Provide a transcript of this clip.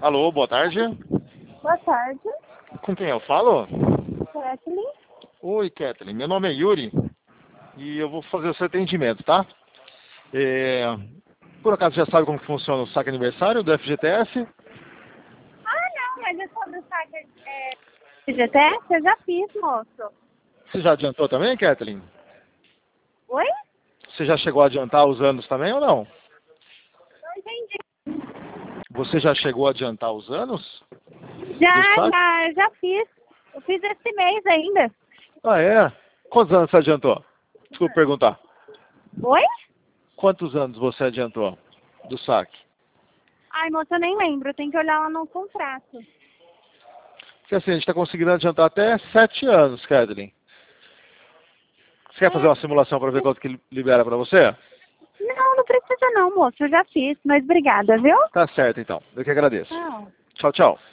Alô, boa tarde. Boa tarde, Com quem eu falo? Kathleen. Oi, Kathleen. Meu nome é Yuri e eu vou fazer o seu atendimento, tá? Por acaso já sabe como que funciona o saque aniversário do FGTS? Ah, não, mas é sobre o saque FGTS? Eu já fiz, moço. Você já adiantou também, Kathleen? Oi? Você já chegou a adiantar os anos também ou não? Não entendi. Você já chegou a adiantar os anos do Já, saque? já fiz. Eu fiz esse mês ainda. Ah, é? Quantos anos você adiantou? Desculpa perguntar. Oi? Quantos anos você adiantou do saque? Ai, moça, eu nem lembro. Tem que olhar lá no contrato. Porque assim, a gente está conseguindo adiantar até 7 anos, Kathleen. Você quer fazer uma simulação para ver quanto que libera para você? Não, não precisa não, moço. Eu já fiz, mas obrigada, viu? Tá certo, então. Eu que agradeço. Tchau. Tchau, tchau.